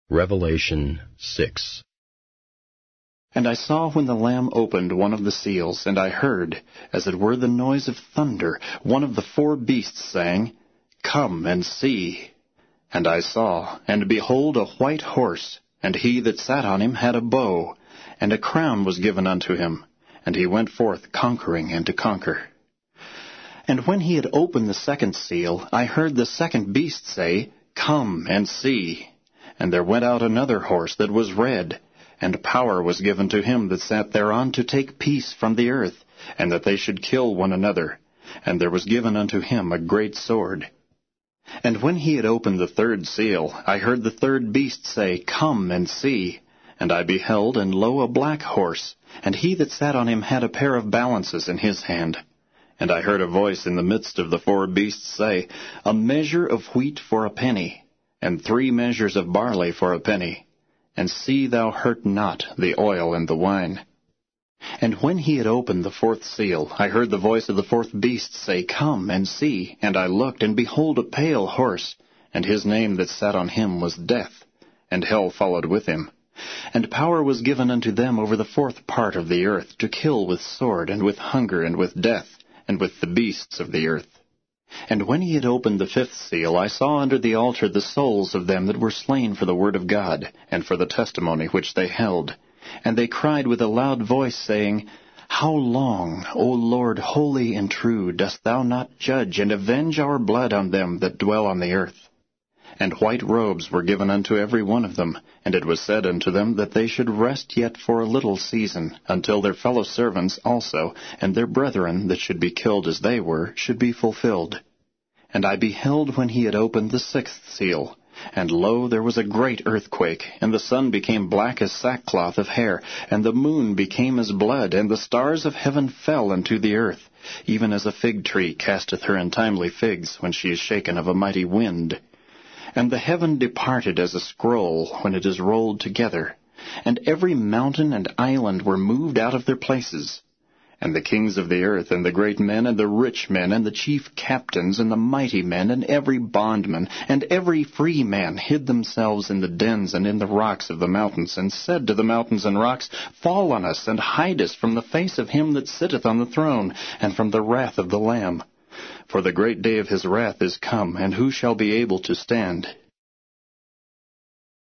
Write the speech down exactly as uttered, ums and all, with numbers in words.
Revelation six. And I saw when the Lamb opened one of the seals, and I heard, as it were the noise of thunder, one of the four beasts saying, Come and see. And I saw, and behold a white horse, and he that sat on him had a bow, and a crown was given unto him, and he went forth conquering and to conquer. And when he had opened the second seal, I heard the second beast say, Come and see. And there went out another horse that was red, and power was given to him that sat thereon to take peace from the earth, and that they should kill one another. And there was given unto him a great sword. And when he had opened the third seal, I heard the third beast say, Come and see. And I beheld, and lo, a black horse, and he that sat on him had a pair of balances in his hand. And I heard a voice in the midst of the four beasts say, A measure of wheat for a penny, and three measures of barley for a penny. And see thou hurt not the oil and the wine. And when he had opened the fourth seal, I heard the voice of the fourth beast say, Come and see. And I looked, and behold a pale horse, and his name that sat on him was Death, and hell followed with him. And power was given unto them over the fourth part of the earth, to kill with sword, and with hunger, and with death, and with the beasts of the earth. And when he had opened the fifth seal, I saw under the altar the souls of them that were slain for the word of God, and for the testimony which they held. And they cried with a loud voice, saying, How long, O Lord, holy and true, dost thou not judge, and avenge our blood on them that dwell on the earth? And white robes were given unto every one of them, and it was said unto them that they should rest yet for a little season, until their fellow servants also, and their brethren that should be killed as they were, should be fulfilled. And I beheld when he had opened the sixth seal, and lo, there was a great earthquake, and the sun became black as sackcloth of hair, and the moon became as blood, and the stars of heaven fell unto the earth, even as a fig tree casteth her untimely figs when she is shaken of a mighty wind. And the heaven departed as a scroll when it is rolled together, and every mountain and island were moved out of their places. And the kings of the earth, and the great men, and the rich men, and the chief captains, and the mighty men, and every bondman, and every free man hid themselves in the dens and in the rocks of the mountains, and said to the mountains and rocks, Fall on us, and hide us from the face of him that sitteth on the throne, and from the wrath of the Lamb. For the great day of his wrath is come, and who shall be able to stand?